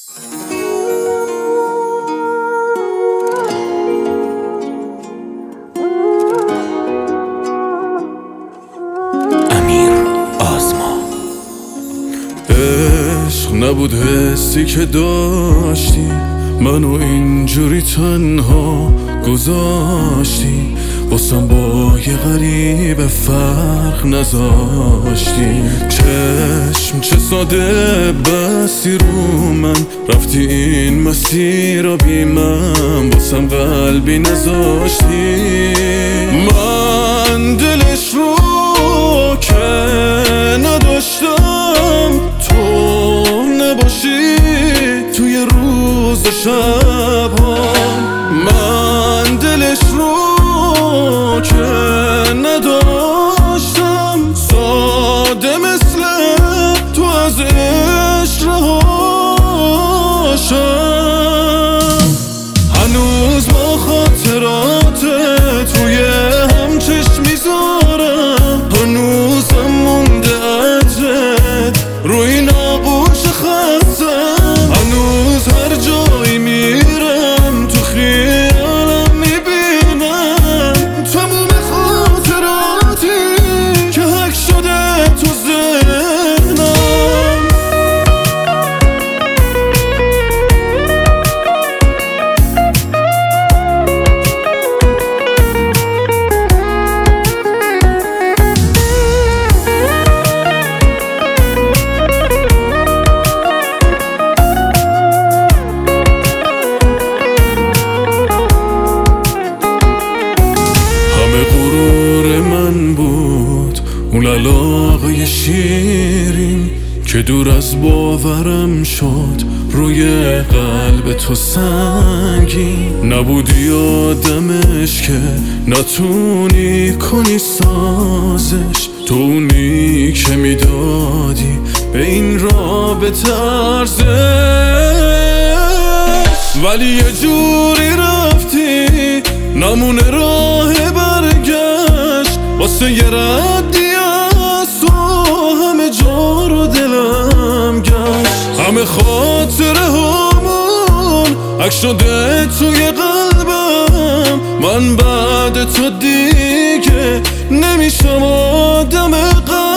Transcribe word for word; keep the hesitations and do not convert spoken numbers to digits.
عشق نبود حسی که داشتی، منو اینجوری تنها گذاشتی، واسم با یه غریب فرق نذاشتی. چشم چه ساده بستی رو من، رفتی این مسیر رو بی من، واسم قلبی نذاشتی. من دلش رو که نداشتم تو نباشی توی روز و شب‌ها. من دلش رو که نداشتم ساده مثل تو از عشق رهاشم. هنوز با خاطرات توی هم چشم میذارم، هنوزم مونده عطرت روی این آغوش خستم. هنوز هر جایی میرم تو خیالم میبینم تموم خاطراتی که حک شده تو ذهنم. اون علاقه شیرین که دور از باورم شد روی قلب تو سنگین. نبودی آدمش که نتونی کنی سازش، تو اونی که میدادی به این رابطه ارزش. ولی یه جوری رفتی نمونه راه برگشت، واسه یه ردی از تو همه جا رو دلم گشت. همه خاطره همون عکس شده توی قلبم، من بعد تو دیگه نمیشم آدم قلب.